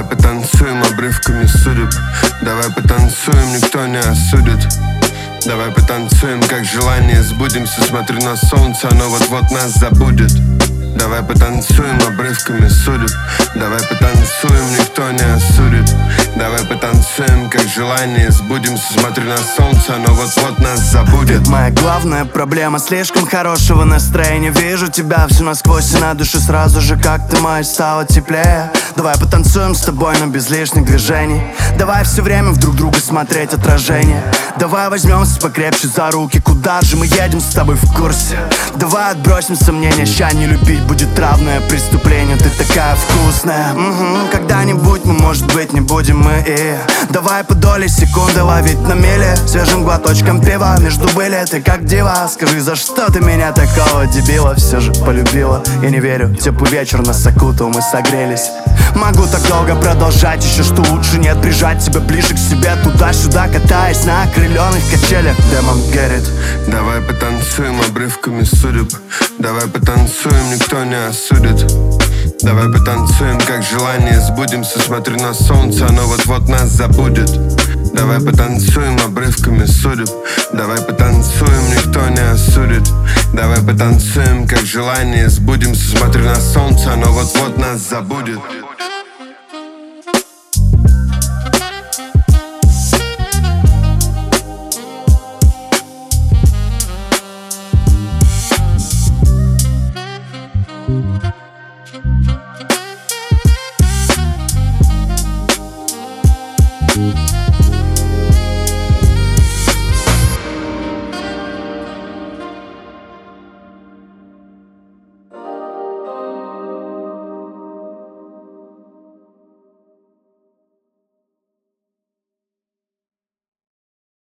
Давай потанцуем обрывками судеб. Давай потанцуем, никто не осудит. Давай потанцуем, как желание сбудемся. Смотрю на солнце, оно вот-вот нас забудет. Давай потанцуем обрывками судеб. Давай потанцуем, никто не осудит. Давай потанцуем, как желание сбудемся. Смотрю на солнце, оно вот-вот нас забудет. Моя главная проблема — слишком хорошего настроения. Вижу тебя всю насквозь и на душе сразу же как-то мать стало теплее. Давай потанцуем с тобой, но без лишних движений. Давай все время в друг друга смотреть отражение. Давай возьмемся покрепче за руки. Куда же мы едем с тобой, в курсе? Давай отбросим сомнения, ща не любить будет равное преступление. Ты такая вкусная. Когда-нибудь мы, может быть, не будем мы и давай по доле секунды ловить на мели свежим глоточком пива между были. Ты как дива, скажи, за что ты меня такого дебила все же полюбила? Я не верю, теплый вечер нас окутал, мы согрелись. Могу так долго продолжать, еще что лучше нет, прижать тебя ближе к себе, туда-сюда катаясь на окрыленных качелях. Демон Геррит. Давай потанцуем обрывками судеб. Давай потанцуем, никто не осудит. Давай потанцуем, как желание сбудемся. Смотрю на солнце, оно вот-вот нас забудет. Давай потанцуем обрывками судеб. Давай потанцуем, никто не осудит. Давай потанцуем, как желание сбудемся. Смотрю на солнце, оно вот-вот нас забудет.